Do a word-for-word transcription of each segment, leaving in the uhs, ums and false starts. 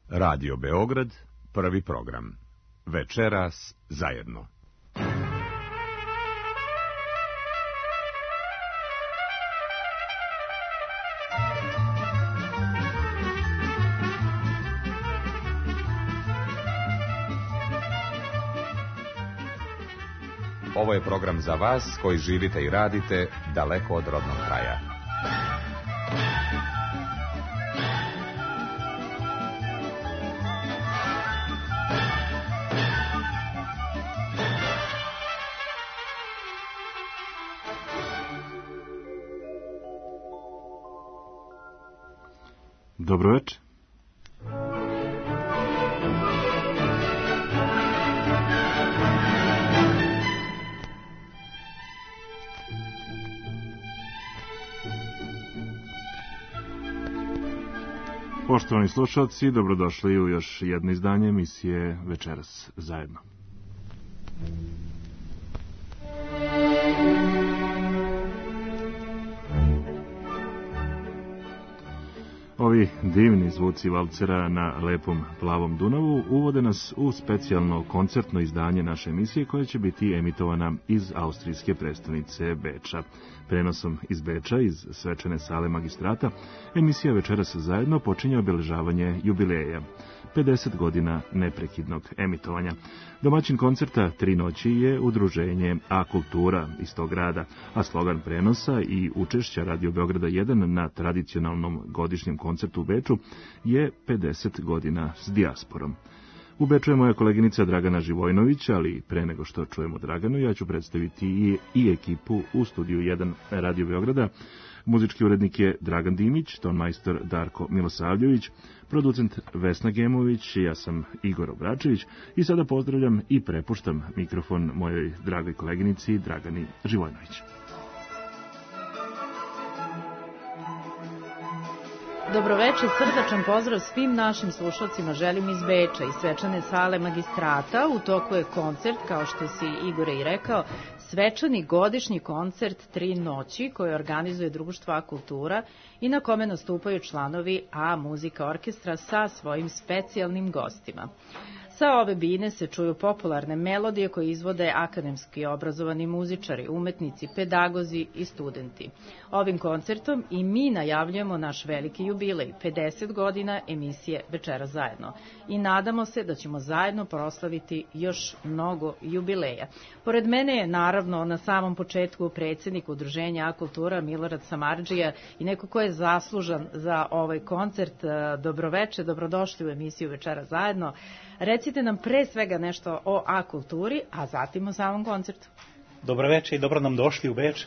Radio Beograd, prvi program. Večeras zajedno. Ovo je program za vas koji živite i radite daleko od rodnog kraja. Dobro večer. Poštovani slušalci, dobrodošli u još jedno izdanje emisije Večeras zajedno. Ovi divni zvuci valcera na lepom plavom Dunavu uvode nas u specijalno koncertno izdanje naše emisije koja će biti emitovana iz austrijske prestonice Beča. Prenosom iz Beča, iz svečane sale Magistrata, emisija Večeras zajedno počinje obeležavanje jubileja, pedeset godina neprekidnog emitovanja. Domaćin koncerta Tri noći je udruženje A Kultura iz tog grada, a slogan prenosa i učešća Radio Beograda jedan na tradicionalnom godišnjem koncertu u Beču je pedeset godina s dijasporom. U Beču je moja koleginica Dragana Živojnović, ali pre nego što čujemo Draganu, ja ću predstaviti i, i ekipu u studiju jedan Radio Beograda. Muzički urednik je Dragan Dimić, tonmajstor Darko Milosavljević, producent Vesna Gemović, ja sam Igor Obračević i sada pozdravljam i prepuštam mikrofon mojoj dragoj koleginici Dragani Živojnović. Dobroveče, srdačan pozdrav svim našim slušalcima želim iz Beča, iz svečane sale Magistrata. U toku je koncert, kao što si Igore i rekao, svečani godišnji koncert Tri noći koji organizuje društvo A Kultura i na kome nastupaju članovi A Muzika orkestra sa svojim specijalnim gostima. Sa ove bine se čuju popularne melodije koje izvode akademski obrazovani muzičari, umetnici, pedagozi i studenti. Ovim koncertom i mi najavljujemo naš veliki jubilej, pedeset godina emisije Večeras zajedno. I nadamo se da ćemo zajedno proslaviti još mnogo jubileja. Pored mene je naravno na samom početku predsjednik udruženja A Kultura Milorad Samardžija i neko ko je zaslužan za ovaj koncert. Dobroveče, dobrodošli u emisiju Večeras zajedno. Recite nam pre svega nešto o A Kulturi, a zatim o samom koncertu. Dobro večer i dobro nam došli u Beč.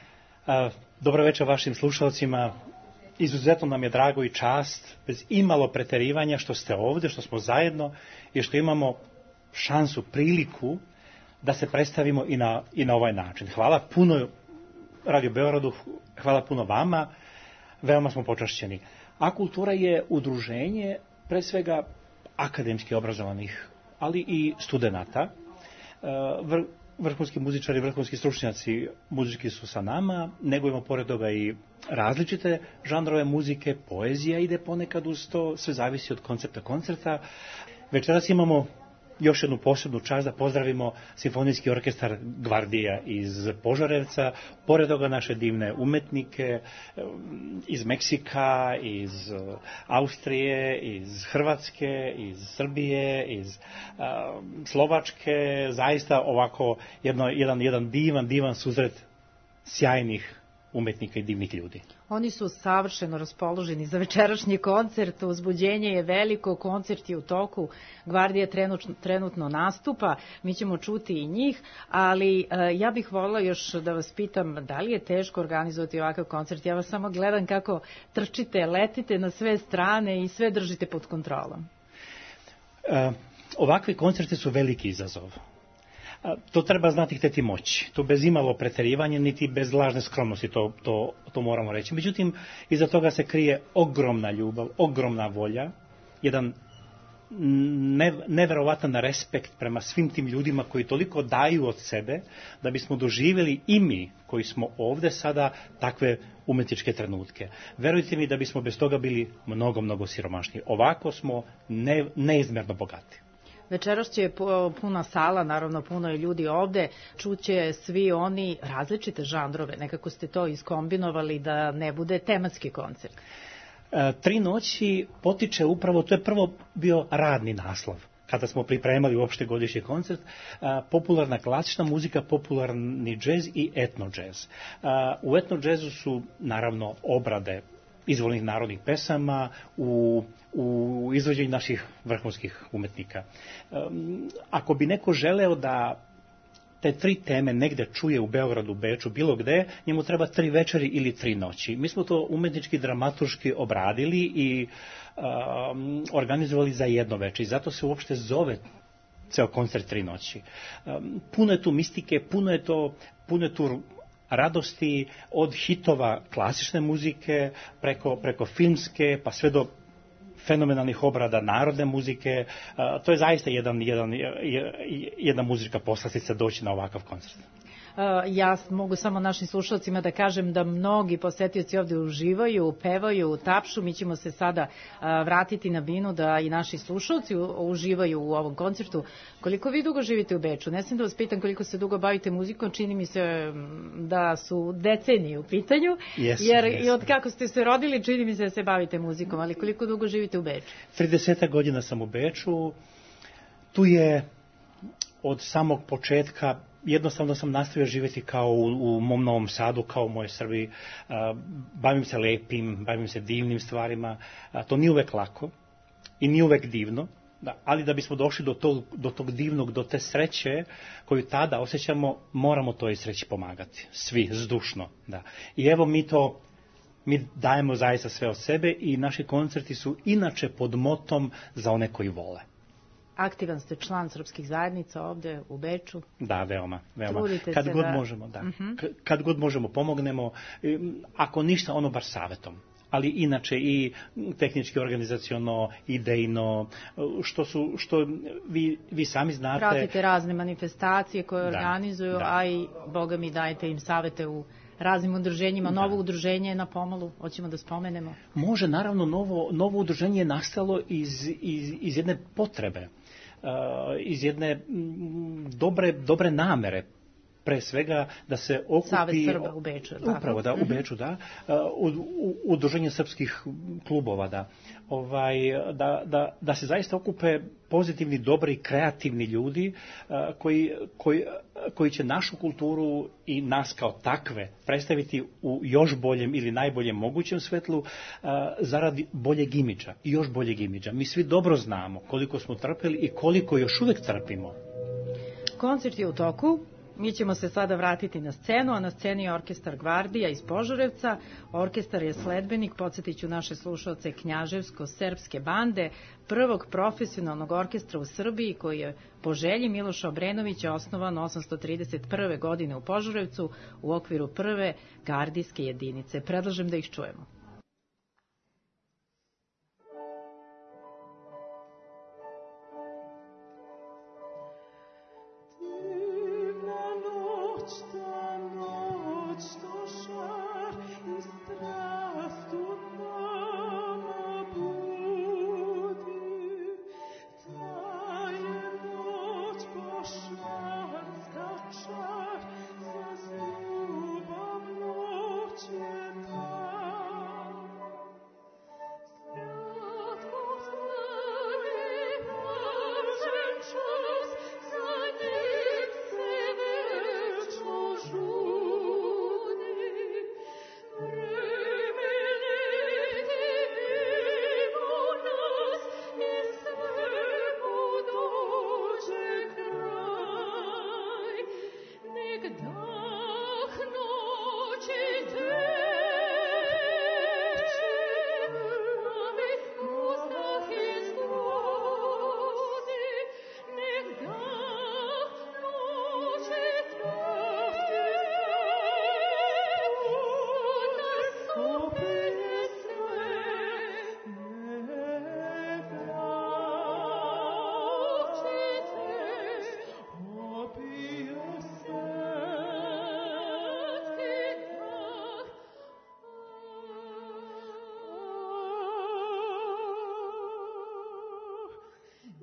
Dobro večer vašim slušalcima. Izuzetno nam je drago i čast, bez imalo preterivanja, što ste ovdje, što smo zajedno i što imamo šansu, priliku da se predstavimo i na, i na ovaj način. Hvala puno Radio Beogradu, hvala puno vama, veoma smo počašćeni. A Kultura je udruženje, pre svega, akademski obrazovanih, ali i studenata. Vr, vrhunski muzičari, vrhunski stručnjaci muzički su sa nama, negujemo pored toga i različite žanrove muzike, poezija ide ponekad uz to, sve zavisi od koncepta koncerta. Večeras imamo još jednu posebnu čast da pozdravimo Simfonijski orkestar Gvardija iz Požarevca, pored toga naše divne umetnike iz Meksika, iz Austrije, iz Hrvatske, iz Srbije, iz uh, Slovačke, zaista ovako jedno, jedan, jedan divan, divan suzret sjajnih umetnika i divnih ljudi. Oni su savršeno raspoloženi za večerašnji koncert, uzbuđenje je veliko, koncert je u toku, Gvardija trenutno, trenutno nastupa, mi ćemo čuti i njih, ali uh, ja bih voljela još da vas pitam da li je teško organizovati ovakav koncert. Ja vas samo gledam kako trčite, letite na sve strane i sve držite pod kontrolom. Uh, ovakvi koncerti su veliki izazov. To treba znati, hteti moći. To bez imalo preterivanja, niti bez lažne skromnosti, to, to, to moramo reći. Međutim, iza toga se krije ogromna ljubav, ogromna volja, jedan ne, neverovatan respekt prema svim tim ljudima koji toliko daju od sebe da bismo doživjeli i mi koji smo ovde sada takve umetničke trenutke. Verujte mi da bismo bez toga bili mnogo, mnogo siromašniji. Ovako smo ne, neizmerno bogati. Večeras će puna sala, naravno puno je ljudi ovde, čuće svi oni različite žanrove, nekako ste to iskombinovali da ne bude tematski koncert. E, tri noći potiče upravo, to je prvo bio radni naslov, kada smo pripremali uopšte godišnji koncert, a, popularna klasična muzika, popularni džez i etno džez. A, u etno džezu su naravno obrade izvornih narodnih pesama u, u izvođenju naših vrhunskih umetnika. Um, ako bi neko želeo da te tri teme negde čuje u Beogradu, Beču, bilo gde, njemu treba tri večeri ili tri noći. Mi smo to umetnički, dramaturški obradili i um, organizovali za jedno veče. I zato se uopšte zove ceo koncert tri noći. Um, puno je tu mistike, puno je to, puno je tu radosti od hitova klasične muzike, preko, preko filmske, pa sve do fenomenalnih obrada narodne muzike. Uh, to je zaista jedan, jedan, jedna muzička poslastica doći na ovakav koncert. Ja mogu samo našim slušalcima da kažem da mnogi posetioci ovde uživaju, pevaju, tapšu. Mi ćemo se sada vratiti na binu da i naši slušalci uživaju u ovom koncertu. Koliko vi dugo živite u Beču? Ne sam da vas pitam koliko se dugo bavite muzikom, čini mi se da su decenije u pitanju, yes, jer yes. i od kako ste se rodili čini mi se da se bavite muzikom, ali koliko dugo živite u Beču? trideset godina sam u Beču, tu je od samog početka jednostavno sam nastavio živjeti kao u, u mom Novom Sadu, kao u mojoj Srbiji. Uh, bavim se lepim, bavim se divnim stvarima. Uh, to nije uvek lako i nije uvek divno, da, ali da bismo došli do tog, do tog divnog, do te sreće koju tada osjećamo, moramo toj sreći pomagati. Svi, zdušno. Da. I evo mi to, mi dajemo zaista sve od sebe i naši koncerti su inače pod motom za one koji vole. Aktivan ste član srpskih zajednica ovde u Beču. Da, veoma, veoma. Trudite kad se god da... možemo, da. Uh-huh. Kad god možemo pomognemo, ako ništa, ono bar savetom. Ali inače i tehnički, organizaciono, idejno, što su, što vi, vi sami znate. Pratite razne manifestacije koje da, organizuju, da. a i, boga mi, dajete im savete u raznim udruženjima. Novo da. udruženje je na pomalu, hoćemo da spomenemo. Može, naravno, novo, novo udruženje je nastalo iz, iz, iz jedne potrebe. Uh, iz jedne m, dobre, dobre namere, pre svega da se okupi... Savez Srba u Beču. Upravo, da, u Beču, da. Uh, udruženje srpskih klubova, da. Ovaj, da, da, da se zaista okupe pozitivni, dobri, kreativni ljudi uh, koji, koji, koji će našu kulturu i nas kao takve predstaviti u još boljem ili najboljem mogućem svetlu uh, zaradi boljeg imidža i još boljeg imidža. Mi svi dobro znamo koliko smo trpeli i koliko još uvek trpimo. Koncert je u toku. Mi ćemo se sada vratiti na scenu, a na sceni je orkestar Gvardija iz Požarevca. Orkestar je sledbenik, podsjetit ću naše slušalce, knjaževsko-srpske bande, prvog profesionalnog orkestra u Srbiji koji je po želji Miloša Obrenovića osnovan osamsto trideset prve. godine u Požarevcu u okviru prve gardijske jedinice. Predlažem da ih čujemo. Za zubom noć je ta.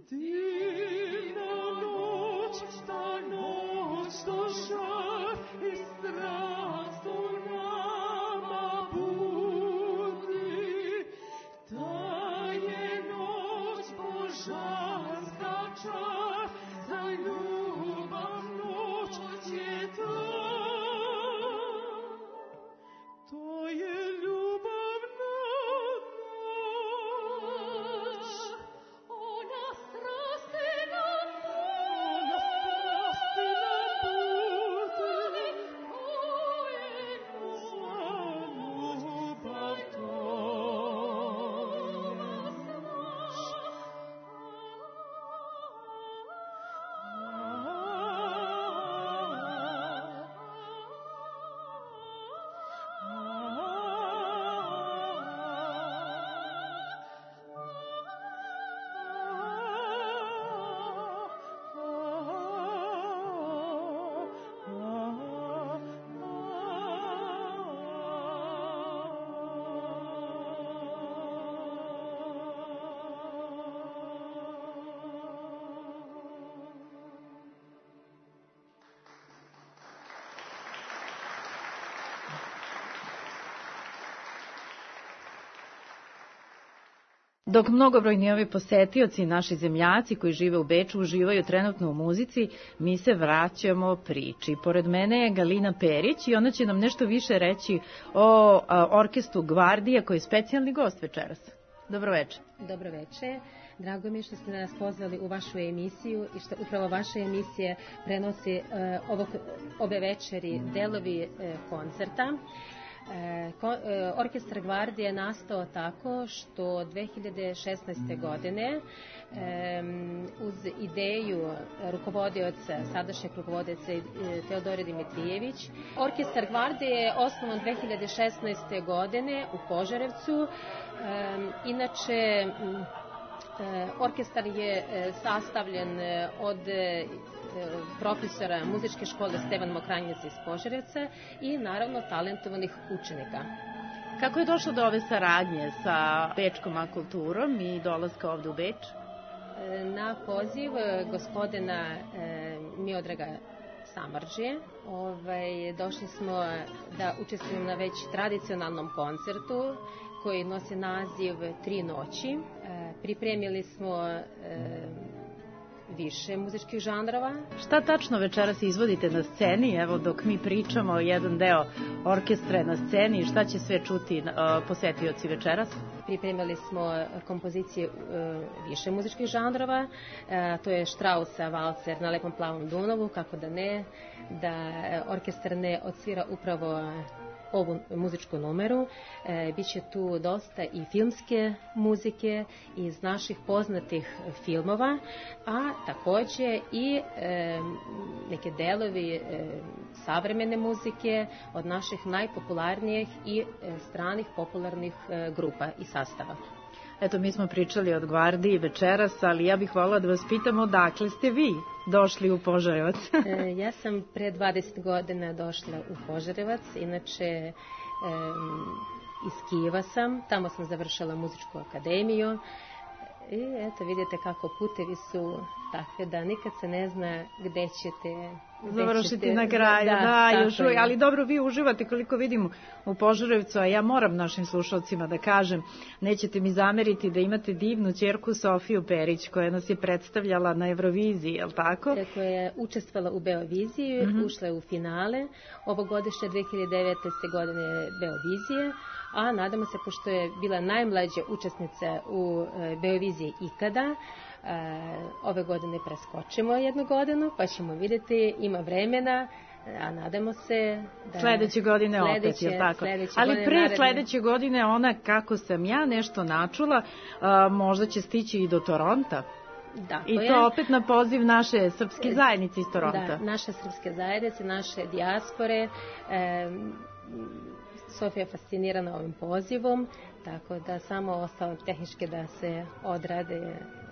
Dok mnogobrojni ovi posetioci i naši zemljaci koji žive u Beču uživaju trenutno u muzici, mi se vraćamo priči. Pored mene je Galina Perić i ona će nam nešto više reći o a, orkestru Gvardija koji je specijalni gost večeras. Dobro večer. Dobro večer. Drago mi je što ste nas pozvali u vašu emisiju i što upravo vaša emisija prenosi uh, ovog, ove večeri delovi uh, koncerta. E, ko, e, orkestar Gvardija je nastao tako što dve hiljade šesnaeste. godine e, uz ideju rukovodioca, sadašnjeg rukovodioca e, Teodore Dimitrijević. Orkestar Gvardija je osnovan dve hiljade šesnaeste. godine u Požarevcu. E, inače, orkestar je sastavljen od profesora muzičke škole Stevan Mokranjac iz Požarevca i naravno talentovanih učenika. Kako je došlo do ove saradnje sa Bečkom akulturom i dolaska ovde u Beč? Na poziv gospodina Miodraga Samardžije ovaj, došli smo da učestvujemo na već tradicionalnom koncertu koji nosi naziv Tri noći. Pripremili smo više muzičkih žanrova. Šta tačno večeras izvodite na sceni? Evo dok mi pričamo jedan deo orkestra na sceni, šta će sve čuti uh, posetioci večeras? Pripremili smo kompozicije uh, više muzičkih žanrova. Uh, to je Straussa valcer na Lepom plavom Dunavu, kako da ne, da orkestar ne odsvira upravo ovu muzičku numeru. E, Biće tu dosta i filmske muzike iz naših poznatih filmova, a takođe i e, neke delovi e, savremene muzike od naših najpopularnijih i e, stranih popularnih e, grupa i sastava. Eto, mi smo pričali od Gvardiji večeras, ali ja bih volila da vas pitam odakle ste vi došli u Požarevac? e, ja sam pre dvadeset godina došla u Požarevac, inače e, iz Kijeva sam, tamo sam završila muzičku akademiju i eto vidite kako putevi su takve da nikad se ne zna gde ćete završiti na kraju, da, da još uvijek, ali dobro, vi uživate koliko vidim u Požarevcu, a ja moram našim slušalcima da kažem, nećete mi zameriti da imate divnu ćerku Sofiju Perić koja nas je predstavljala na Euroviziji, je li tako? Koja je učestvovala u Beoviziji, uh-huh. ušla je u finale, ovogodišnje dve hiljade devete. godine Beovizije, a nadamo se, pošto je bila najmlađa učesnica u Beoviziji ikada, ove godine preskočimo jednu godinu, pa ćemo vidjeti, ima vremena, a nadamo se da... Sledeće godine sledeće, opet, je tako? Ali pre naredne... sledeće godine ona, kako sam ja nešto načula, a, možda će stići i do Toronta. Da, I to je... opet na poziv naše srpske zajednice iz Toronta. Da, naše srpske zajednice, naše dijaspore. E, Sofija je fascinirana ovim pozivom, tako da samo ostalo tehnički da se odrade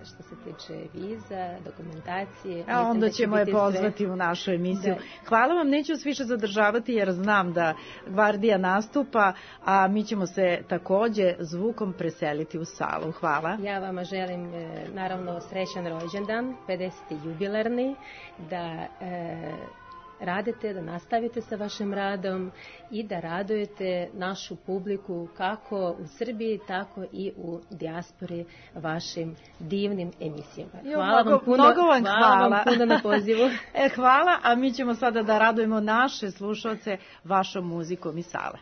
što se tiče viza, dokumentacije. A onda ćemo je pozvati sve u našu emisiju. Da. Hvala vam, neću vas više zadržavati jer znam da Gvardija nastupa, a mi ćemo se takođe zvukom preseliti u salu. Hvala. Ja vama želim e, naravno srećan rođendan, pedeseti jubilarni, da e, radite, da nastavite sa vašim radom i da radujete našu publiku kako u Srbiji, tako i u dijaspori vašim divnim emisijama. Hvala mnogo, vam puno, mnogo vam hvala. hvala vam puno na pozivu. E, hvala, a mi ćemo sada da radujemo naše slušalce vašom muzikom iz sale.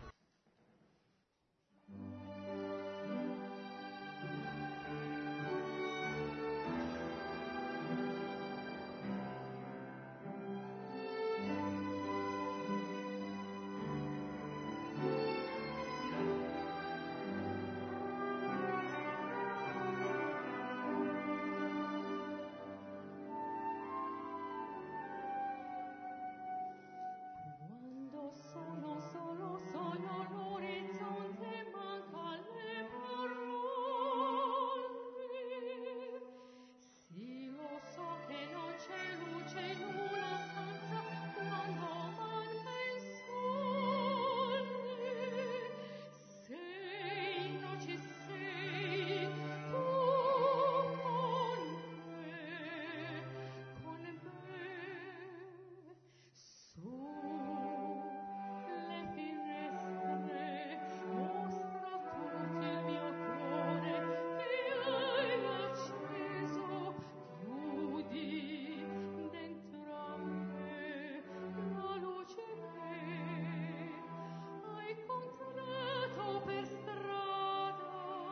Sono solo sogno l'orizzonte, manca le parole. Sì, lo so che non c'è luce in una stanza quando manca il sole. Sei, non ci sei, tu con me, con me. Su le finestre mostra tutto il mio cuore che hai acceso, chiudi dentro a me la luce che hai incontrato per strada.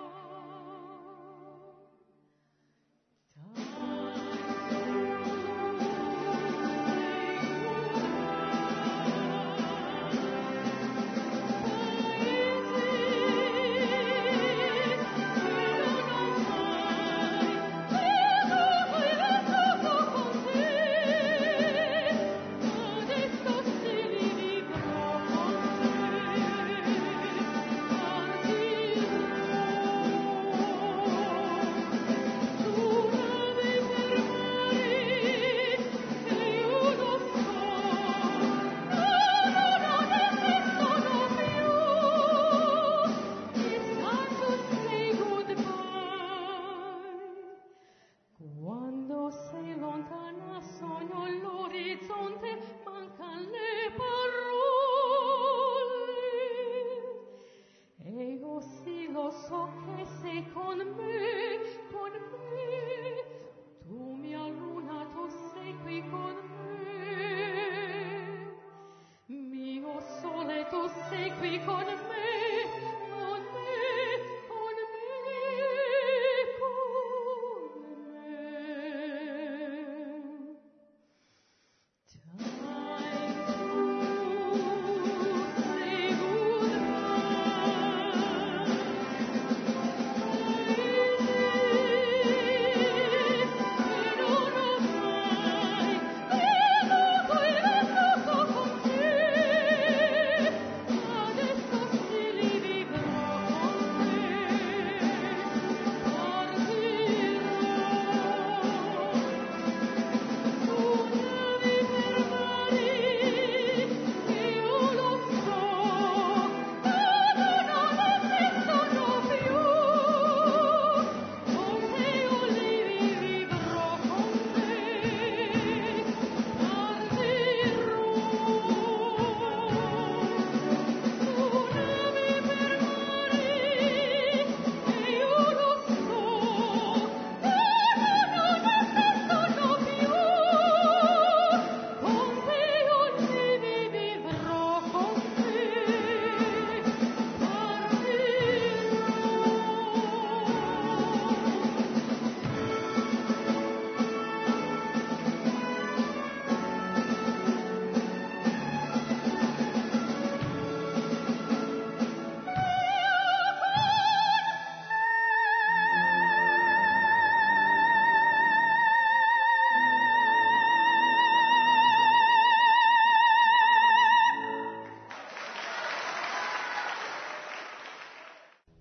Quando sei lontana sogno l'orizzonte, mancan le parole. E io sì lo so che sei con me, con me. Tu mia luna, tu sei qui con me. Mio sole, tu sei qui con me. Con me, con me, con me. Time to say goodbye.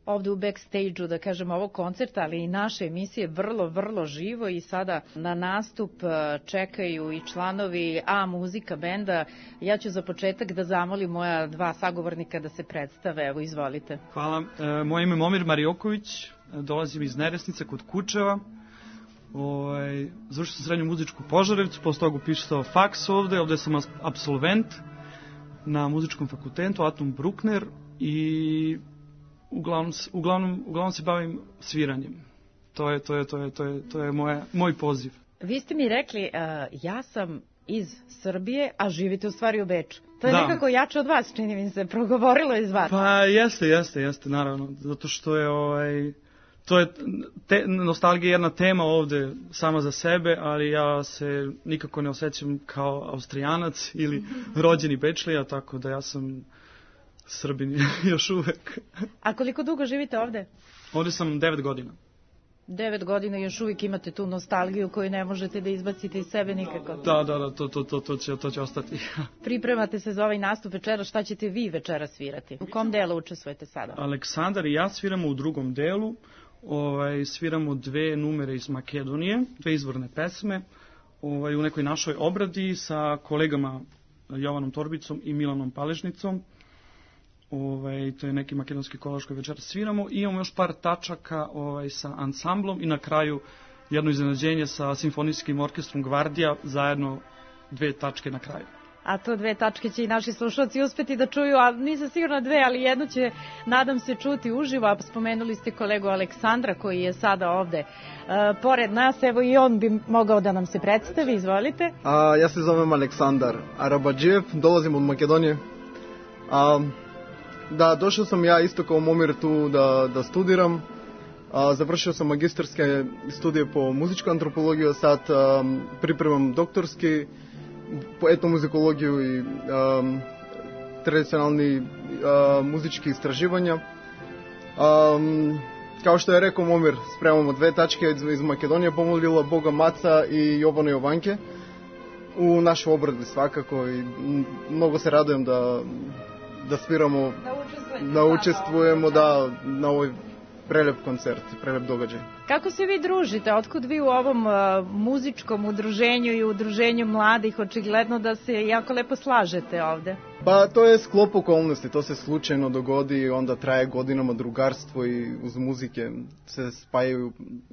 ovde u backstage-u, da kažem, ovog koncerta, ali i naše emisije vrlo, vrlo živo i sada na nastup čekaju i članovi A muzika benda. Ja ću za početak da zamolim moja dva sagovornika da se predstave. Evo, izvolite. Hvala. E, moje ime je Momir Marioković, dolazim iz Neresnice kod Kučeva. Ovaj, završio sam srednju muzičku u Požarevcu, posle toga upisao faks ovde, ovde sam apsolvent na muzičkom fakultetu, Atom Bruckner, i uglavnom, uglavnom, uglavnom se bavim sviranjem. To je, to je, to je, to je, to je moja, moj poziv. Vi ste mi rekli, uh, ja sam iz Srbije, a živite u stvari u Beču. To je da. Nekako jače od vas, čini mi se, progovorilo iz vas. Pa jeste, jeste, jeste, naravno, zato što je ovaj... To je, te, nostalgija je jedna tema ovde sama za sebe, ali ja se nikako ne osjećam kao Austrijanac ili rođeni Bečlija, tako da ja sam Srbin još uvek. A koliko dugo živite ovde? Ovde sam devet godina. Devet godina još uvijek imate tu nostalgiju koju ne možete da izbacite iz sebe nikako. Da, da, da, to, to, to, to, će, to će ostati. Pripremate se za ovaj nastup večera, šta ćete vi večera svirati? U kom delu učestvujete sada? Aleksandar i ja sviramo u drugom delu. Ovaj, sviramo dve numere iz Makedonije, dve izvorne pesme, ovaj, u nekoj našoj obradi sa kolegama Jovanom Torbicom i Milanom Paležnicom. Ovaj, to je neki makedonski kolaž koji večera sviramo. I imamo još par tačaka ovaj, sa ansamblom i na kraju jedno iznenađenje sa simfonijskim orkestrom Gvardija, zajedno dve tačke na kraju. A to dve tačke će i naši slušalci uspeti da čuju, a nisam sigurna dve, ali jednu će, nadam se, čuti uživo. A spomenuli ste kolegu Aleksandra koji je sada ovde uh, pored nas, evo i on bi mogao da nam se predstavi, izvolite. A, ja se zovem Aleksandar Arabadžijev, dolazim od Makedonije. A, da, došao sam ja isto kao Momir tu da, da studiram. A, završio sam magistarske studije po muzičkoj antropologiji, sad a, pripremam doktorski po etnomuzikologiju i um, tradicionalni uh, muzički istraživanja. Um, kao što je rekao Momir, spremamo dve tačke iz, iz Makedonije, pomolila Boga Maca i Jovana Jovanke u našoj obradi svakako i mnogo se radujem da, da sviramo, da učestvujemo da, na ovoj prelep koncert, prelep događaj. Kako se vi družite? Otkud vi u ovom uh, muzičkom udruženju i udruženju mladih? Očigledno da se jako lepo slažete ovde. Pa to je sklop okolnosti, to se slučajno dogodi i onda traje godinama drugarstvo i uz muzike se spajaju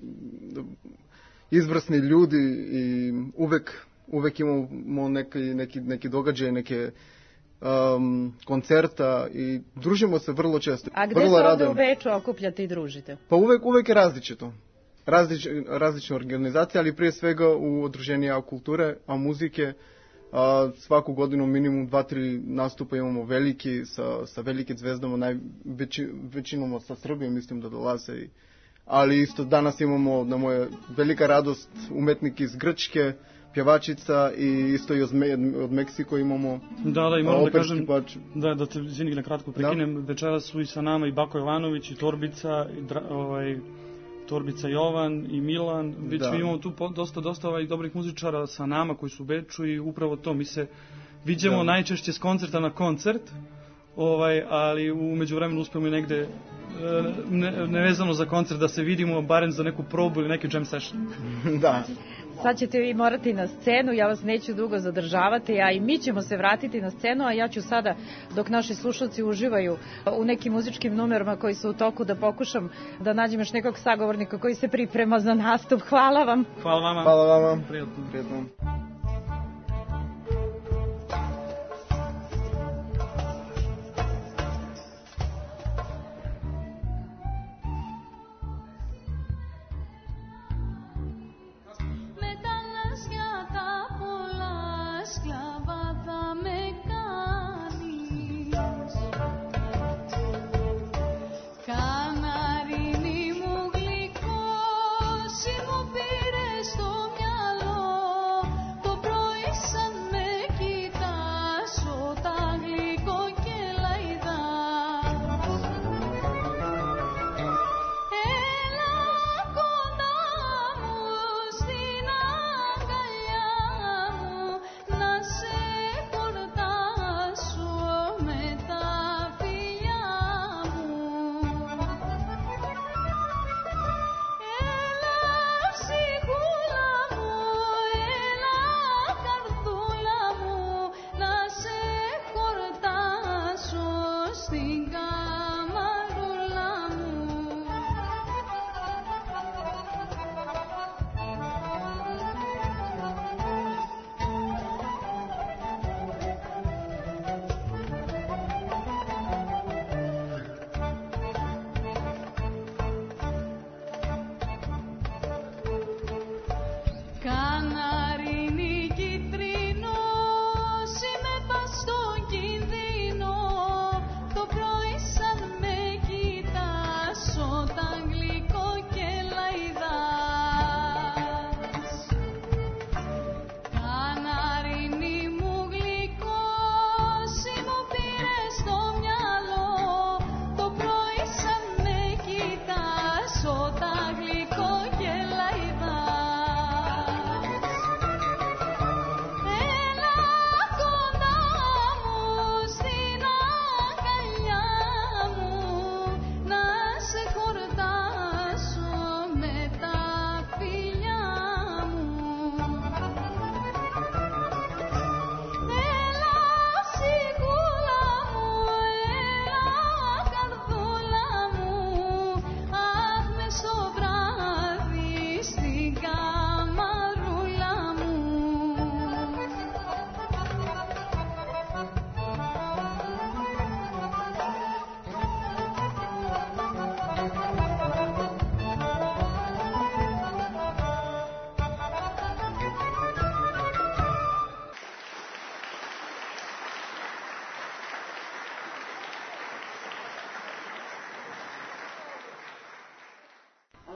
izvrsni ljudi i uvek, uvek imamo neki, neki, neki događaj, neke Um, koncerta i družimo se vrlo često. A gde se ovde u Beču okupljate i družite? Pa uvek, uvek je različito. Različ, različne organizacije, ali prije svega u udruženju A kulture, A muzike. A, svaku godinu minimum dva, tri nastupa imamo veliki, sa, sa velike zvezdama, najveći, većinom sa Srbije mislim da dolaze. I, ali isto danas imamo, na moja velika radost, umetnik iz Grčke, pjevačica i isto i od Meksiko imamo. Da, da, i moram da kažem, da, da te izvini na kratko prekinem, da. Večera su i sa nama i Bako Jovanović i Torbica, i dra, ovaj, Torbica Jovan i Milan, već da. Imamo tu dosta, dosta ovaj, dobrih muzičara sa nama koji su u Beču i upravo to, mi se viđemo da. Najčešće s koncerta na koncert, ovaj, ali u međuvremenu uspemo i negde ne, nevezano za koncert da se vidimo, barem za neku probu ili neki jam session. Da. Sad ćete vi morati na scenu, ja vas neću dugo zadržavati, a i mi ćemo se vratiti na scenu, a ja ću sada, dok naši slušalci uživaju u nekim muzičkim numerima koji su u toku, da pokušam da nađem još nekog sagovornika koji se priprema za nastup. Hvala vam. Hvala vama. Hvala vama. Prijatno. Prijatno.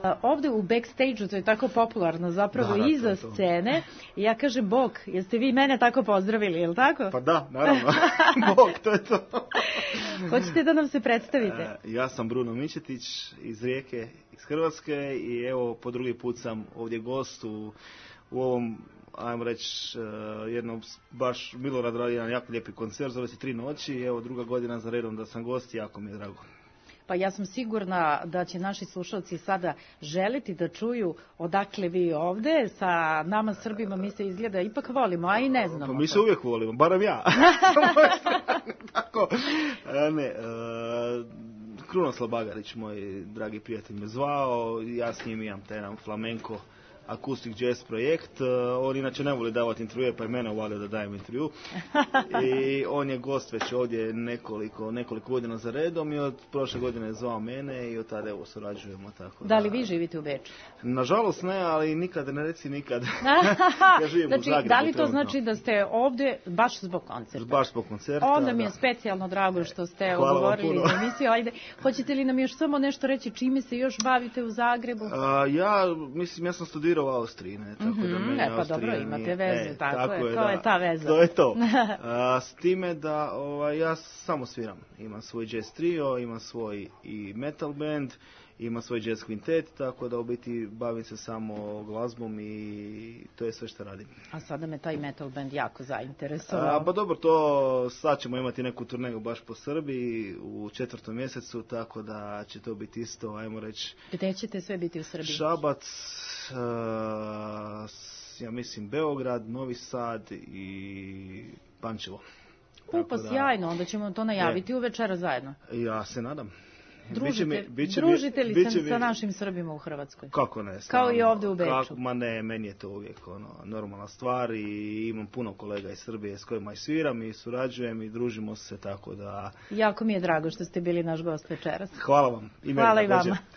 Ovde u backstage-u, to je tako popularno, zapravo Da, da, iza to je to. scene, i ja kažem Bog, jeste vi mene tako pozdravili, je li tako? Pa da, naravno. Bog, to je to. Hoćete da nam se predstavite? E, Ja sam Bruno Mičetić iz Rijeke, iz Hrvatske i evo po drugi put sam ovdje gost u, u ovom, ajmo reći, uh, jednom s- baš Milorad radi jedan jako lijepi koncert, zove se Tri noći i evo druga godina za redom da sam gost i jako mi je drago. Pa ja sam sigurna da će naši slušalci sada želiti da čuju odakle vi ovde. Sa nama Srbima mi se izgleda ipak volimo, a i ne znamo. Pa mi to. se uvijek volimo, barem ja. Tako, e, ne, e, Krunoslav Bagarić, moj dragi prijatelj, me zvao, ja s njim imam taj jedan flamenko akustik jazz projekt. On inače ne voli davati intervjue, pa je mene uvalio da dajem intervju. I on je gost već ovdje nekoliko, nekoliko godina za redom i od prošle godine je zvao mene i od tada evo surađujemo. Tako Da li vi živite u Beču? Nažalost ne, ali nikad ne reci nikad. Ja živim u Znači, Zagrebu da li to trenutno. znači da ste ovde baš zbog koncerta? Baš zbog koncerta. Onda mi je da. specijalno drago što ste Hvala vam ugovorili puno. za emisiju. Ajde, hoćete li nam još samo nešto reći čime se još bavite u Zagrebu? A, ja, mislim, ja sam studirao u Austriji, ne, tako da Mhm, meni e, pa Austrija dobro, nije- imate vezu, e, tako je, to da. je ta veza. To je to. A, s time da ovaj, ja samo sviram. Imam svoj jazz trio, imam svoj i metal band, imam svoj jazz kvintet, tako da u biti bavim se samo glazbom i to je sve što radim. A sada me taj metal band jako A, zainteresovao. pa dobro, to sad ćemo imati neku turneju baš po Srbiji u četvrtom mjesecu, tako da će to biti isto, ajmo reći, Gde ćete sve biti u Srbiji? Šabac, uh, s- ja mislim Beograd, Novi Sad i Pančevo. U, Tako pa da- sjajno, onda ćemo to najaviti u večera zajedno. Ja se nadam. Družite, Biće mi- biće mi- družite li biće sa, mi- sa našim Srbima u Hrvatskoj? Kako ne? Kao stvarno. i ovdje u Beču. Kako- ma ne, meni je to uvijek ono, normalna stvar i imam puno kolega iz Srbije s kojima i sviram i surađujem i družimo se, tako da Jako mi je drago što ste bili naš gost večeras. hvala vam. I meni Hvala i također. vama.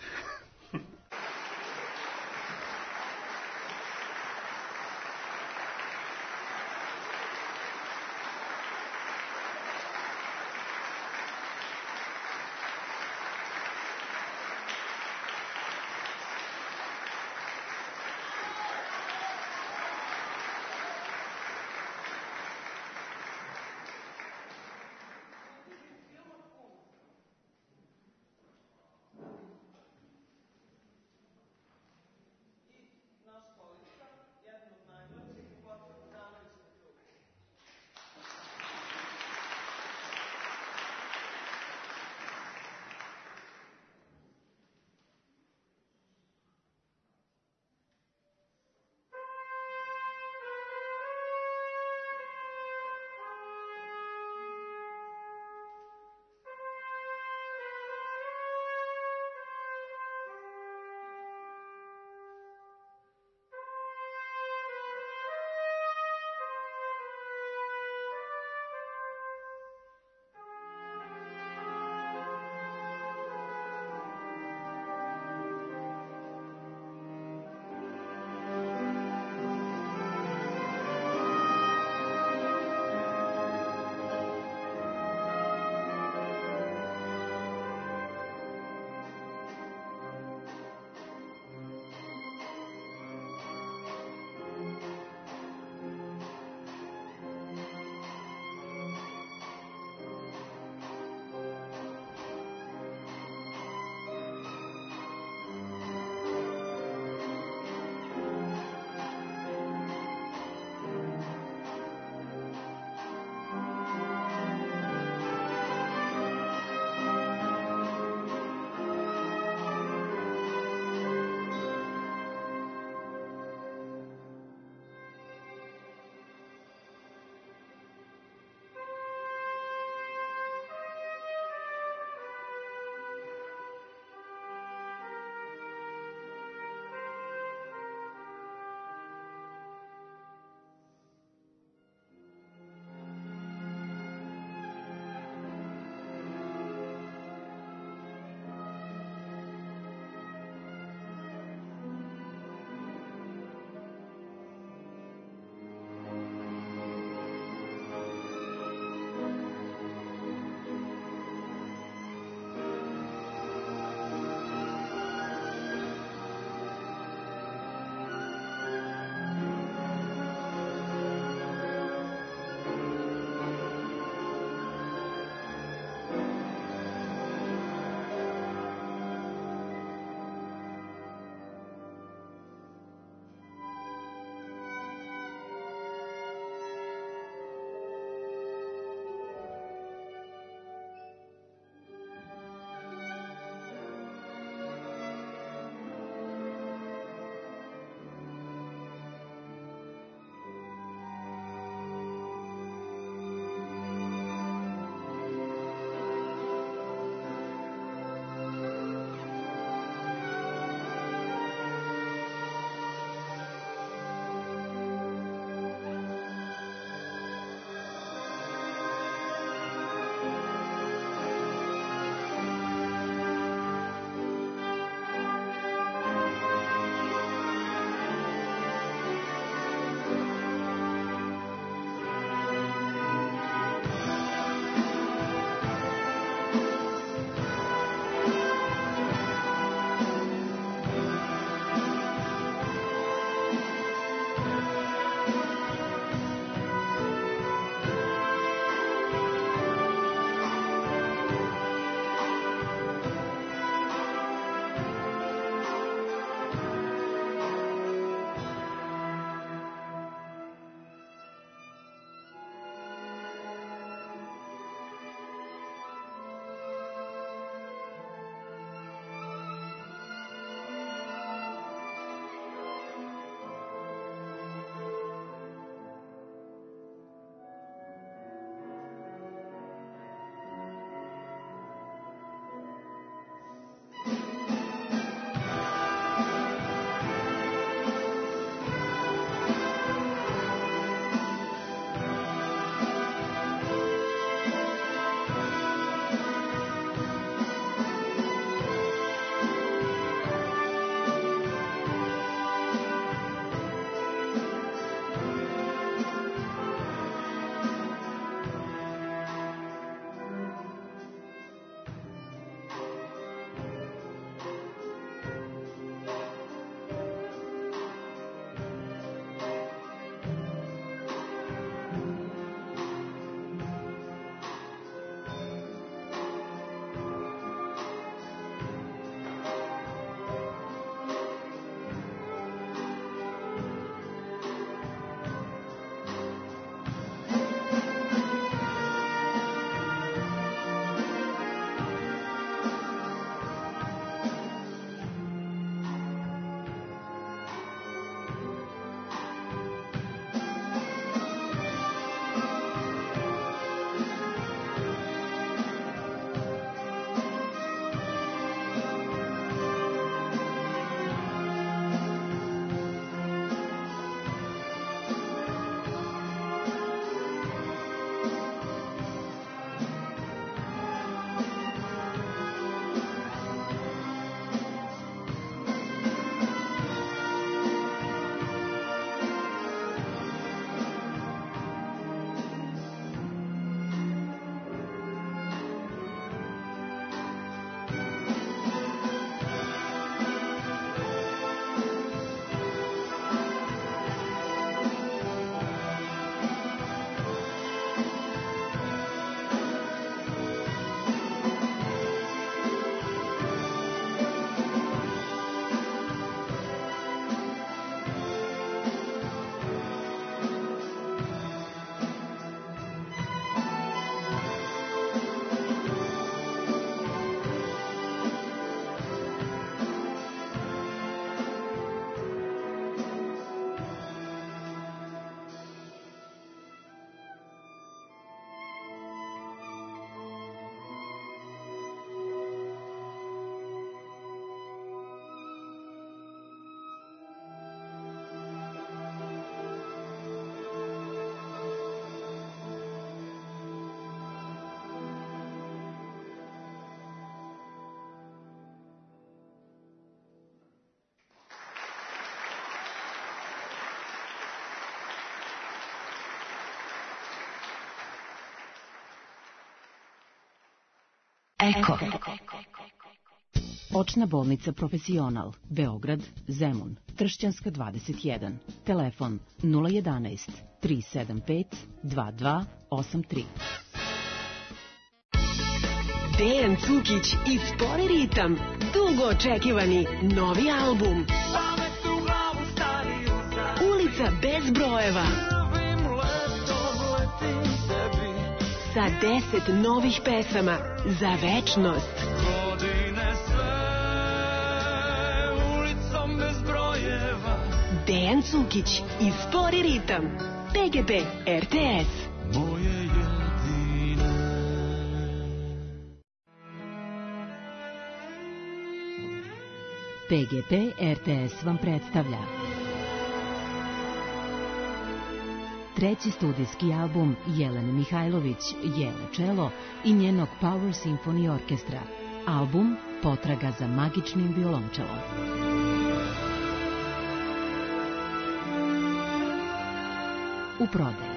Eko. Očna bolnica Profesional, Beograd, Zemun, Tršćanska dvadeset jedan. Telefon nula jedanaest tri sedam pet dva dva osam tri. Dejan Cukić i Spori ritam. Dugo očekivani novi album. Ulica bez brojeva. Sa deset novih pesama za večnost. Dejan Cukić i Spori ritam. P G P R T S. P G P R T S vam predstavlja treći studijski album Jelene Mihajlović, Jele Čelo i njenog Power Symphony Orkestra. Album Potraga za magičnim violončelom. U prodaji.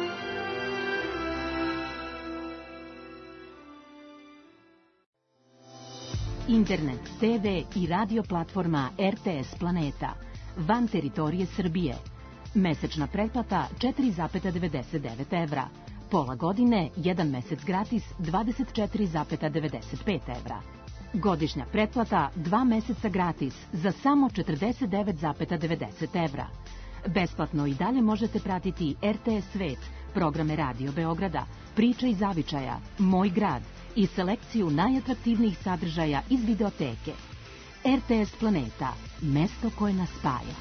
Internet, T V i radio platforma R T S Planeta. Van teritorije Srbije. Mesečna pretplata četiri zarez devedeset devet evra. Pola godine, jedan mesec gratis dvadeset četiri zarez devedeset pet evra. Godišnja pretplata dva meseca gratis za samo četrdeset devet zarez devedeset evra. Besplatno i dalje možete pratiti R T S Svet, programe Radio Beograda, Priča iz zavičaja, Moj grad i selekciju najatraktivnijih sadržaja iz videoteke. R T S Planeta, mesto koje nas spaja.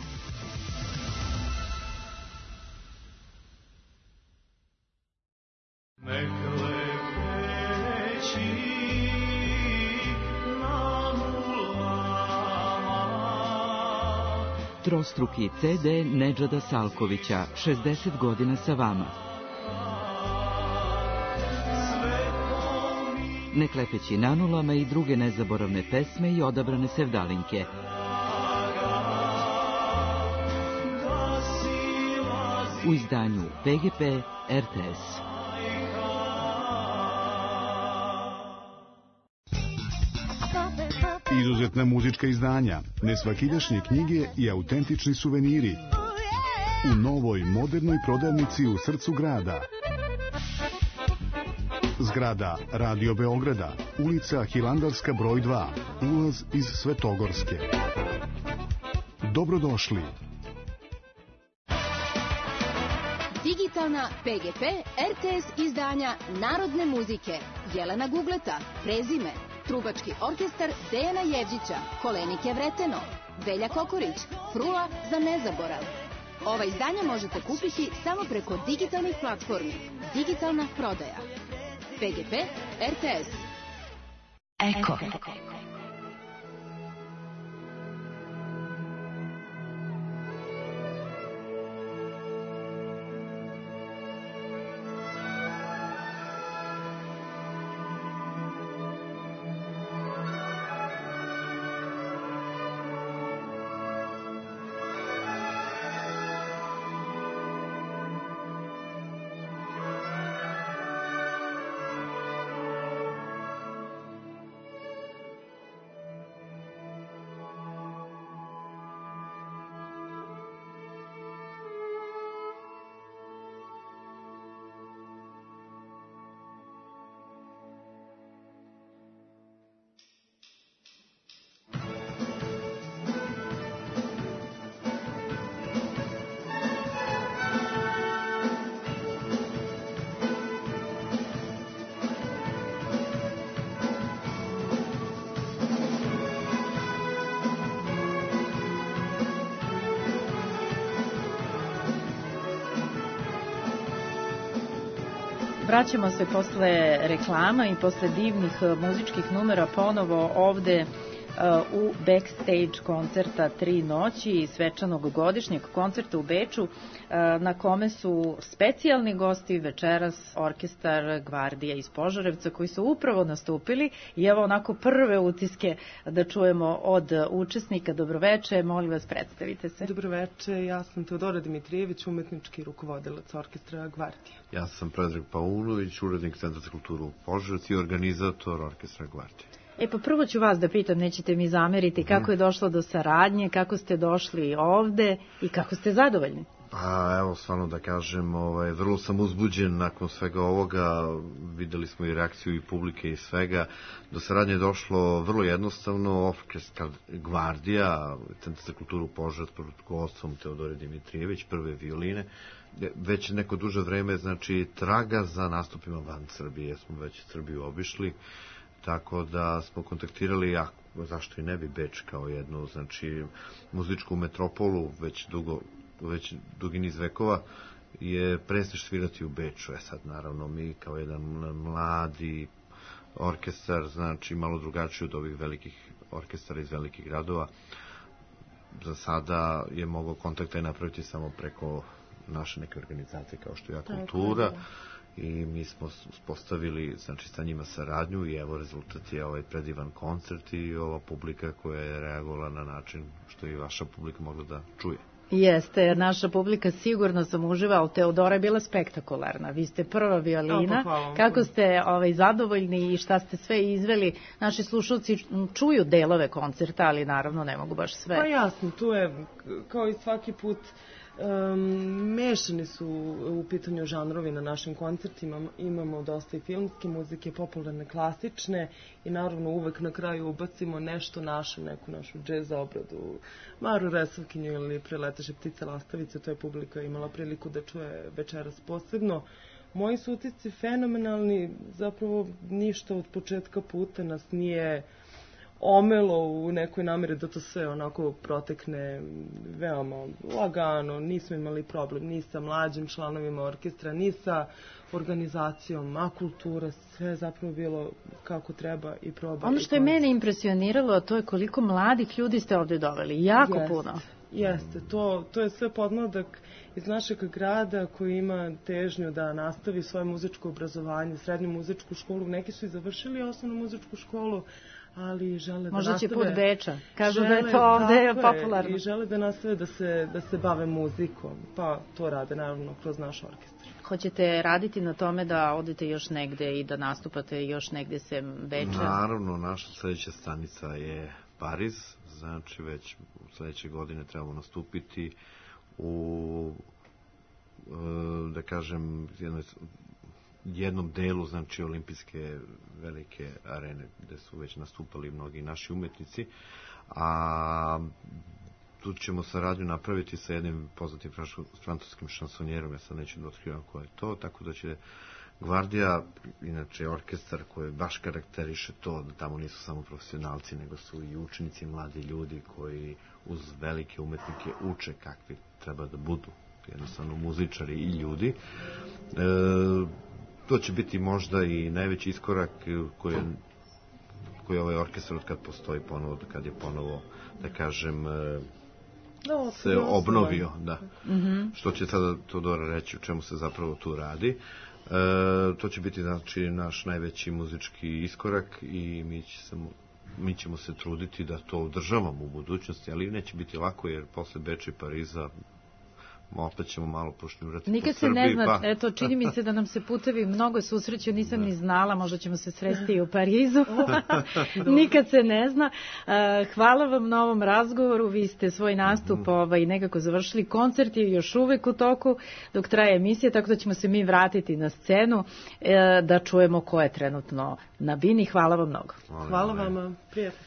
Trostruki C D Nedžada Salkovića, šezdeset godina sa vama. Neklepeći nanulama i druge nezaboravne pesme i odabrane sevdalinke. U izdanju P G P R T S. Izuzetna muzička izdanja, nesvakidašnje knjige i autentični suveniri u novoj modernoj prodavnici u srcu grada. Zgrada Radio Beograda, ulica Hilandarska broj dva, ulaz iz Svetogorske. Dobrodošli. Digitalna P G P R T S izdanja narodne muzike. Jelena Gugleta, Prezime, Trubački orkestar Dejana Jevđića, Kolenike Vreteno, Velja Kokorić, Frula za nezaborav. Ova izdanja možete kupiti samo preko digitalnih platformi. Digitalna prodaja. P G P R T S. Eko. Vraćamo se posle reklama i posle divnih muzičkih numera ponovo ovde u backstage koncerta Tri noći i svečanog godišnjeg koncerta u Beču, na kome su specijalni gosti večeras orkestar Gvardija iz Požarevca, koji su upravo nastupili. I evo onako prve utiske da čujemo od učesnika. Dobroveče, molim vas, predstavite se. Dobroveče, ja sam Teodora Dimitrijević, umetnički rukovodilac orkestra Gvardija. Ja sam Predrag Paunović, urednik Centra za kulturu u Požarevcu i organizator orkestra Gvardija. E pa prvo ću vas da pitam, nećete mi zameriti, kako je došlo do saradnje, kako ste došli ovde i kako ste zadovoljni? Pa evo, stvarno da kažem, ovaj, vrlo sam uzbuđen nakon svega ovoga, videli smo i reakciju i publike i svega. Do saradnje je došlo vrlo jednostavno, orkestar Gvardija, Centar za kulturu Požarevac pod vodstvom Teodore Dimitrijević, prve violine, već neko duže vreme, znači, traga za nastupima van Srbije, smo već Srbiju obišli, tako da smo kontaktirali, a zašto i ne bi, Beč kao jednu, znači, muzičku metropolu, već dugo, već dugi niz vekova, je prestiž svirati u Beču. E sad, naravno, mi kao jedan mladi orkestar, znači, malo drugačiji od ovih velikih orkestara iz velikih gradova, za sada je mogao kontakta i napraviti samo preko naše neke organizacije kao što je Ja kultura, i mi smo uspostavili, znači, sa njima saradnju i evo rezultat je ovaj predivan koncert i ova publika koja je reagovala na način što i vaša publika mogla da čuje. Jeste, jer naša publika sigurno sam uživala. Teodora je bila spektakularna. Vi ste prva violina. Hvala. Kako ste ovaj, zadovoljni i šta ste sve izveli? Naši slušalci čuju delove koncerta, ali naravno ne mogu baš sve. Pa jasno, tu je kao i svaki put um, mešani su u pitanju žanrovi na našim koncertima. Imamo dosta i filmske muzike, popularne, klasične i naravno uvek na kraju ubacimo nešto naše, neku našu džez obradu, Maru Resavkinju ili Preletaše ptice lastavice, to je publika imala priliku da čuje večeras posebno. Moji su utisci fenomenalni, zapravo ništa od početka puta nas nije omelo u nekoj nameri da to sve onako protekne veoma lagano, nismo imali problem ni sa mlađim članovima orkestra, ni sa organizacijom, a kultura, sve zapravo bilo kako treba i proba. Ono što je mene impresioniralo, to je koliko mladih ljudi ste ovde doveli, jako Jest, puno. Jeste, to, to je sve podmladak iz našeg grada koji ima težnju da nastavi svoje muzičko obrazovanje, srednju muzičku školu, neki su i završili osnovnu muzičku školu, ali žele da Možda nastave... će put Beča. Kažu žele, da je to ovde popularno. I žele da nastave da se, da se bave muzikom, pa to rade naravno kroz naš orkestar. Hoćete raditi na tome da odete još negde i da nastupate još negde sem Beča? Naravno, naša sledeća stanica je Pariz, znači već sledeće godine trebamo nastupiti u, da kažem, jednoj jednom delu, znači, olimpijske velike arene gde su već nastupali mnogi naši umetnici, a tu ćemo saradnju napraviti sa jednim poznatim francuskim šansonjerom, ja sad neću da otkrivam ko je to, tako da će Gvardija, inače orkestar koji baš karakteriše to da tamo nisu samo profesionalci, nego su i učenici, mladi ljudi koji uz velike umetnike uče kakvi treba da budu, jednostavno muzičari i ljudi. E, to će biti možda i najveći iskorak koji je, koji je ovaj orkestar od kad postoji ponovo, kad je ponovo, da kažem, Da, se obnovio, da. Mm-hmm. Što će sada Teodora reći u čemu se zapravo tu radi. E, to će biti, znači, naš najveći muzički iskorak i mi, će se, mi ćemo se truditi da to održavamo u budućnosti, ali neće biti lako jer posle Beča i Pariza opet ćemo malo pošnjurati. Nikad se ne zna, pa... eto, čini mi se da nam se putevi mnogo susreću, nisam ni znala, možda ćemo se sresti i u Parizu. Nikad se ne zna. Hvala vam na ovom razgovoru, vi ste svoj nastup ovaj, nekako završili, koncert je još uvek u toku dok traje emisija, tako da ćemo se mi vratiti na scenu da čujemo ko je trenutno na bini. Hvala vam mnogo. Hvala vama, prijatno.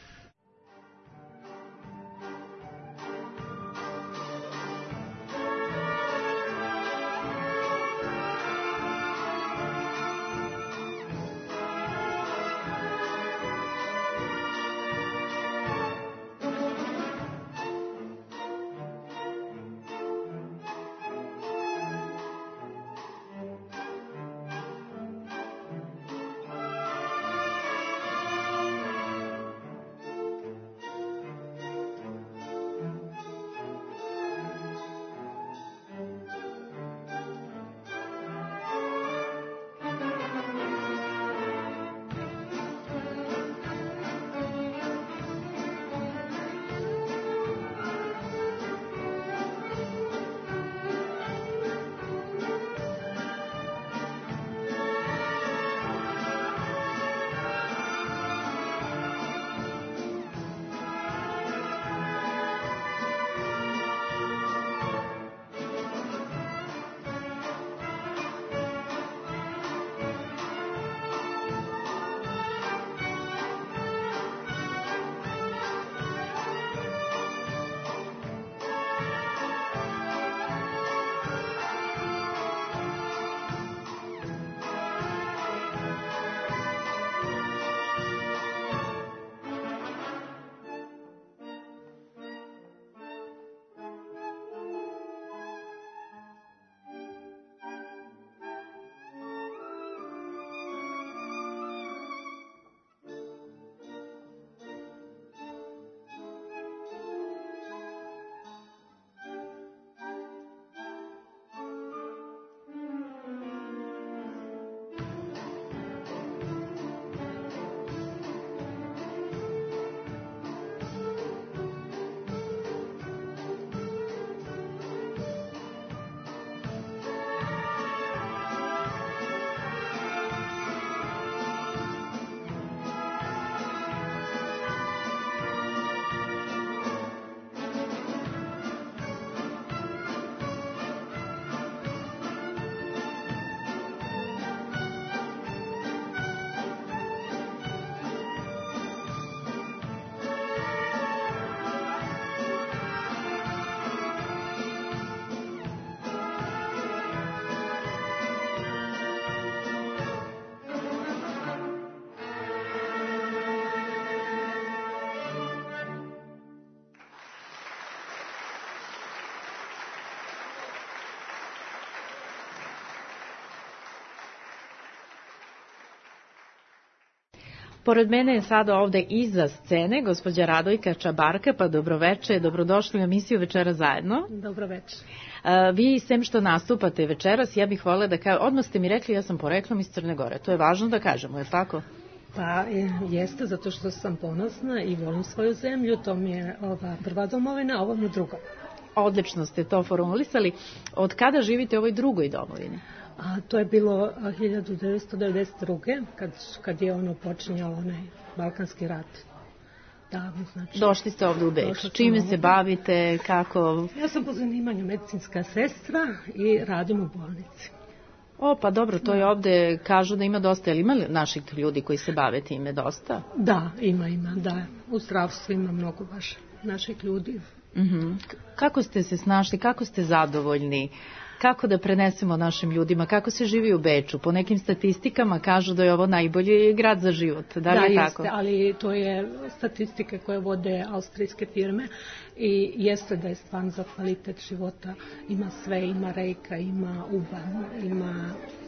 Pored mene je sada ovde iza scene gospođa Radojka Čabarka, pa dobroveče, dobrodošli u emisiju Večera zajedno. Dobroveče. Vi, sem što nastupate večeras, ja bih voljela da kažem, odmah ste mi rekli ja sam poreklom iz Crne Gore, to je važno da kažemo, je li tako? Pa jeste, zato što sam ponosna i volim svoju zemlju, to mi je ova prva domovina, a ovo mi je druga. Odlično ste to formulisali. Od kada živite u ovoj drugoj domovini? A, to je bilo hiljadu devetsto devedeset druge kad, kad je ono počinjao onaj Balkanski rat. Davno, znači. Došli ste ovdje u Beč. Čime se bavite, kako? Ja sam po zanimanju medicinska sestra i radim u bolnici. O, pa dobro, to je ovdje, kažu da ima dosta, ili ima naših ljudi koji se bave time dosta? Da, ima, ima, da. U zdravstvu ima mnogo baš naših ljudi. Uh-huh. Kako ste se snašli, kako ste zadovoljni? Kako da prenesemo našim ljudima, kako se živi u Beču? Po nekim statistikama kažu da je ovo najbolji grad za život. Da li da, je jeste, tako? Ali to je statistike koje vode austrijske firme i jeste da je stvarno za kvalitet života. Ima sve, ima rejka, ima uban, ima...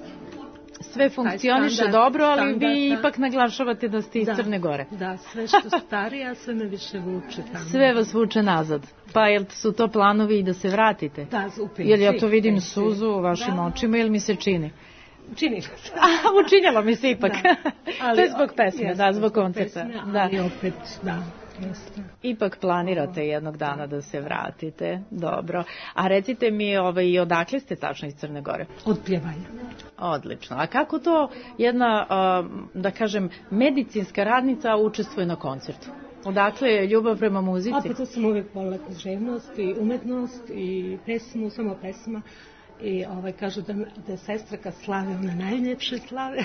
Sve funkcioniše standard, dobro, ali standard, vi da. Ipak naglašavate da ste iz da, Crne Gore. Da, sve što starija, sve me više vuče tamo. Sve vas vuče nazad. Pa jel su to planovi i da se vratite? Da, u pensiji. Jel ja to vidim pensiji. Suzu u vašim da. Očima ili mi se čini? Čini se. Učinjalo mi se ipak. Da. Ali, to je zbog pesme, jeste, da, zbog koncerta. Pesme, da. Ali opet, da. Jeste. Ipak planirate jednog dana da se vratite. Dobro. A recite mi, ovaj, odakle ste tačno iz Crne Gore? Od Pljevanja. Odlično. A kako to jedna, da kažem, medicinska radnica učestvuje na koncertu? Odakle je ljubav prema muzici? A pa to sam uvijek volila književnost i umetnost i pesmu, samo pesma. I ovaj, kažu da, da je sestra kad slave, ona najljepše slave.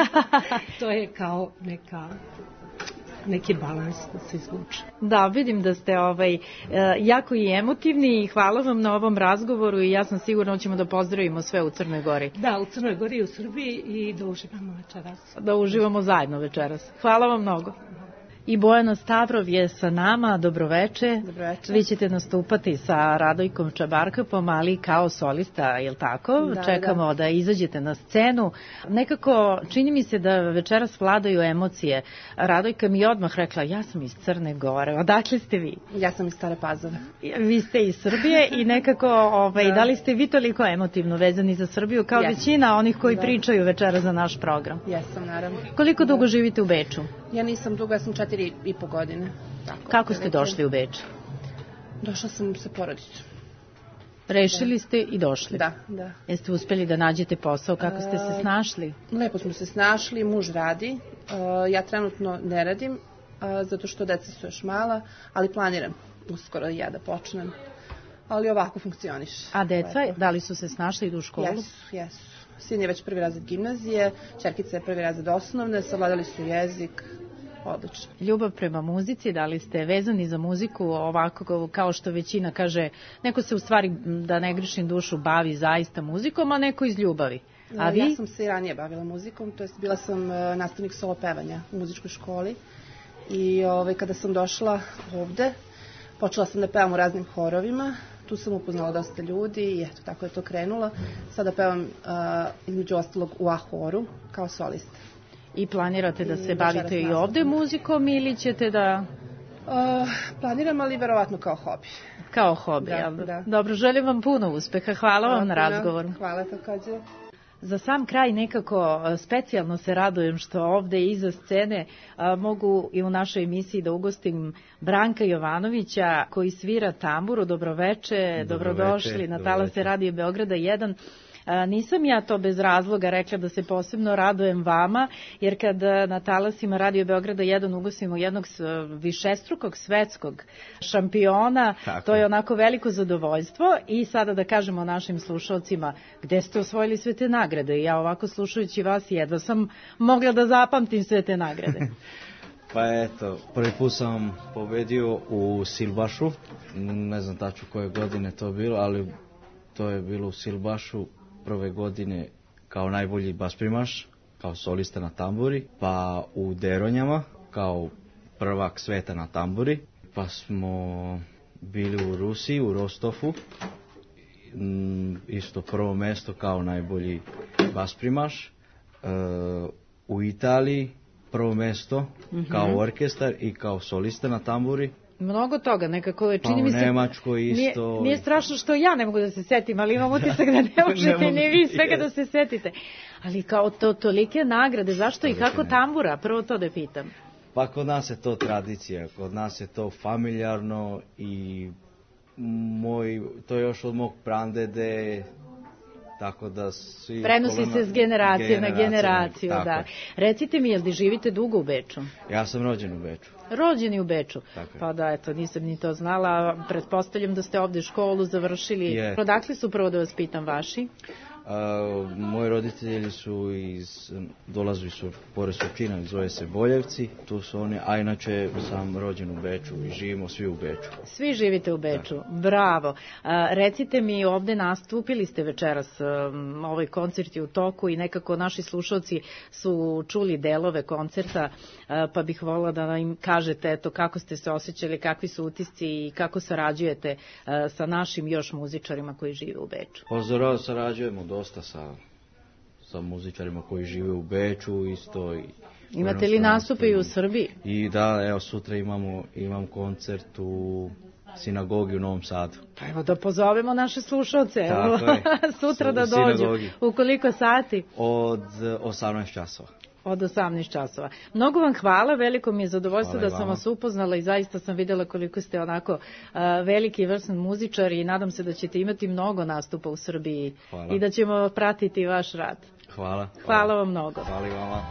To je kao neka... neki balans da se izvuče. Da, vidim da ste ovaj, jako i emotivni i hvala vam na ovom razgovoru i ja sam sigurna da ćemo da pozdravimo sve u Crnoj Gori. Da, u Crnoj Gori i u Srbiji i da uživamo večeras. Da uživamo zajedno večeras. Hvala vam mnogo. I Bojana Stavrov je sa nama, dobroveče. Dobroveče. Vi ćete nastupati sa Radojkom Čabarkapom, ali kao solista, je li tako? Da, Čekamo da. da da izađete na scenu. Nekako, čini mi se da večeras vladaju emocije. Radojka mi je odmah rekla, ja sam iz Crne Gore. Odakle ste vi? Ja sam iz Stare Pazove. Vi ste iz Srbije i nekako, ovaj, da. da li ste vi toliko emotivno vezani za Srbiju kao yes. većina onih koji da. pričaju večera za naš program? Jesam, naravno. Koliko dugo živite u Beču? Ja nisam dugo, ja sam četiri i po godine. Tako, kako ste došli u Beč? Došla sam sa porodicom. Rešili ste i došli? Da, da. Jeste uspjeli da nađete posao? Kako ste se snašli? Lepo smo se snašli, muž radi. Ja trenutno ne radim, zato što deca su još mala, ali planiram uskoro i ja da počnem. Ali ovako funkcioniš. A deca, lepo. Da li su se snašli, idu u školu? Jesu, jesu. Sin je već prvi razred gimnazije, čerkica je prvi razred osnovne, savladali su jezik, odlično. Ljubav prema muzici, da li ste vezani za muziku ovako kao što većina kaže, neko se u stvari, da ne grešim dušu, bavi zaista muzikom, a neko iz ljubavi. A vi? Ja sam se i ranije bavila muzikom, to jest bila sam nastavnik solo pevanja u muzičkoj školi i ovaj, kada sam došla ovde, počela sam da pevam u raznim horovima. Tu sam upoznala dosta ljudi i eto, tako je to krenulo. Sada pevam uh, između ostalog u A-horu kao solista. I planirate da se I bavite i ovde muzikom ili ćete da... Uh, planiram, ali verovatno kao hobi. Kao hobi, da, jel? Da. Dobro, želim vam puno uspeha. Hvala vam na razgovoru. Hvala takođe. Za sam kraj nekako specijalno se radujem što ovde iza scene a, mogu i u našoj emisiji da ugostim Branka Jovanovića koji svira tamburu. Dobroveče, dobrodošli na talase Radio Beograda jedan. A, nisam ja to bez razloga rekla da se posebno radujem vama, jer kad na talasima Radio Beograda jedan ugostimo jednog višestrukog svetskog šampiona, tako. To je onako veliko zadovoljstvo i sada da kažemo našim slušalcima gde ste osvojili sve te nagrade. Ja ovako slušajući vas jedva sam mogla da zapamtim sve te nagrade. Pa eto, prvi put sam pobedio u Silbašu, ne znam tačno koje godine to bilo, ali to je bilo u Silbašu prve godine kao najbolji basprimaš, kao solista na tamburi, pa u Deronjama kao prvak sveta na tamburi, pa smo bili u Rusiji, u Rostofu, isto prvo mesto kao najbolji basprimaš, u Italiji prvo mesto Mhm. kao orkestar i kao solista na tamburi. Mnogo toga, nekako Pa čini u mi se... Nemačkoj Nije, isto. nije strašno što ja ne mogu da se setim, ali imam utisak da ne možete mogu, ni vi svega jest. da se setite. Ali kao to, tolike nagrade, zašto i kako tambura? Prvo to da pitam. Pa kod nas je to tradicija, kod nas je to familijarno i moj, to je još od mog prandede, tako da svi... Prenosi kolona- se s generacije na generacija, generaciju, tako da. je. Recite mi, jel di živite dugo u Beču? Ja sam rođen u Beču. Rođeni u Beču. Tako je. Pa da, eto, nisam ni to znala. Pretpostavljam da ste ovde školu završili. Je. Odakle su, prvo da vas pitam, vaši? A, moji roditelji su iz, dolazili su pored Surčina, zove se Boljevci, tu su oni, a inače sam rođen u Beču i živimo svi u Beču. Svi živite u Beču, bravo. A, recite mi, ovde nastupili ste večeras, um, ovaj koncert je u toku i nekako naši slušalci su čuli delove koncerta, a, pa bih volila da im kažete eto, kako ste se osjećali, kakvi su utisci i kako sarađujete a, sa našim još muzičarima koji žive u Beču. Pozdrav, sarađujemo dosta sa, sa muzičarima koji žive u Beču isto. I Imate li nastupe i u Srbiji? I da, evo sutra imamo, imam koncert u sinagogi u Novom Sadu. Pa evo da pozovemo naše slušalce, evo, Tako je. sutra U da dođu. sinagogi. U koliko sati? Od osamnaest časova. Od osamnaest časova. Mnogo vam hvala, veliko mi je zadovoljstvo Hvala i da sam vama. vas upoznala i zaista sam videla koliko ste onako a, veliki i vrstan muzičar i nadam se da ćete imati mnogo nastupa u Srbiji Hvala. i da ćemo pratiti vaš rad. Hvala. Hvala vam mnogo. Hvala i vama.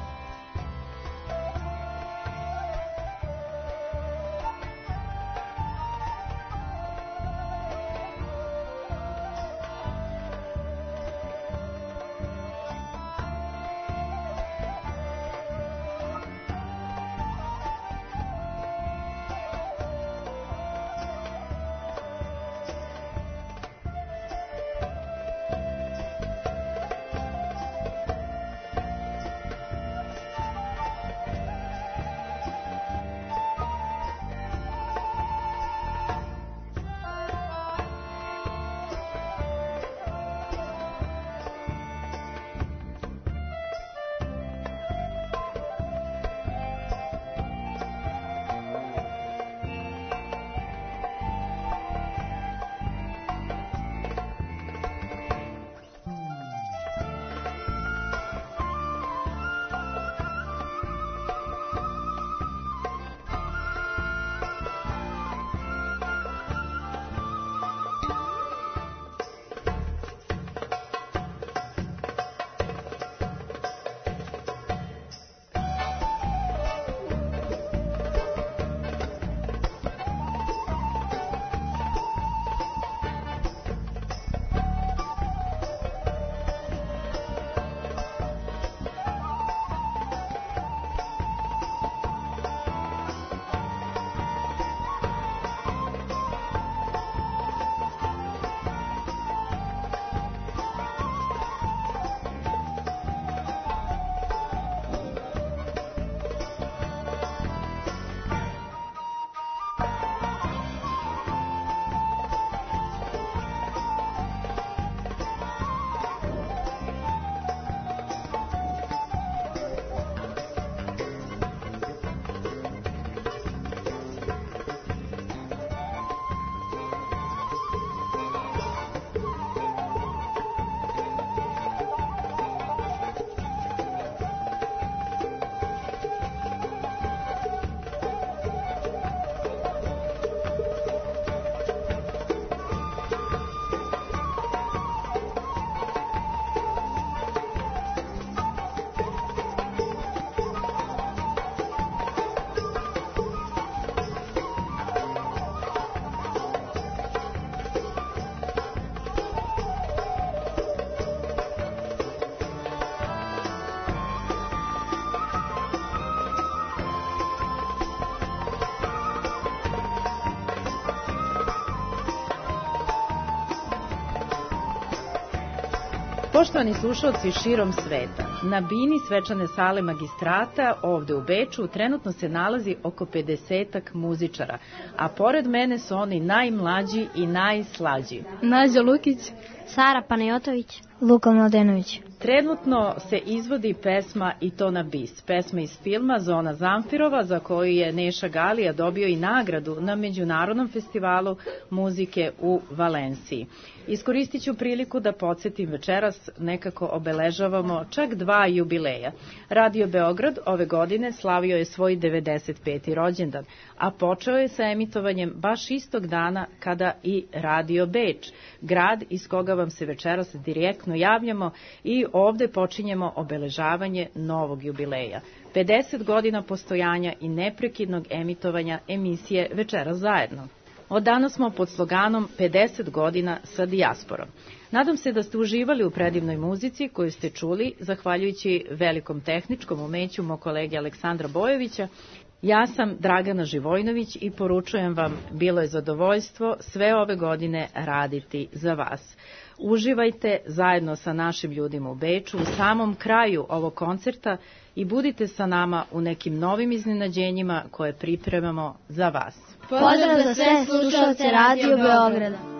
Poštovani slušalci širom sveta, Na bini svečane sale Magistrata ovde u Beču trenutno se nalazi oko pedesetak muzičara, a pored mene su oni najmlađi i najslađi. Nađa Lukić, Sara Panajotović, Luka Mladenović. Trenutno se izvodi pesma I to na bis, pesma iz filma Zona Zamfirova, za koju je Neša Galija dobio i nagradu na Međunarodnom festivalu muzike u Valenciji. Iskoristit ću priliku da podsjetim, večeras nekako obeležavamo čak dva jubileja. Radio Beograd ove godine slavio je svoj devedeset peti rođendan, a počeo je sa emitovanjem baš istog dana kada i Radio Beč, grad iz koga vam se večeras direktno javljamo, i ovde počinjemo obeležavanje novog jubileja. pedeset godina postojanja i neprekidnog emitovanja emisije Večeras zajedno. Od danas smo pod sloganom pedeset godina sa dijasporom. Nadam se da ste uživali u predivnoj muzici koju ste čuli, zahvaljujući velikom tehničkom umeću mog kolege Aleksandra Bojovića. Ja sam Dragana Živojnović i poručujem vam, bilo je zadovoljstvo sve ove godine raditi za vas. Uživajte zajedno sa našim ljudima u Beču u samom kraju ovog koncerta i budite sa nama u nekim novim iznenađenjima koje pripremamo za vas. Pozdrav za sve slušalce Radio Beograda.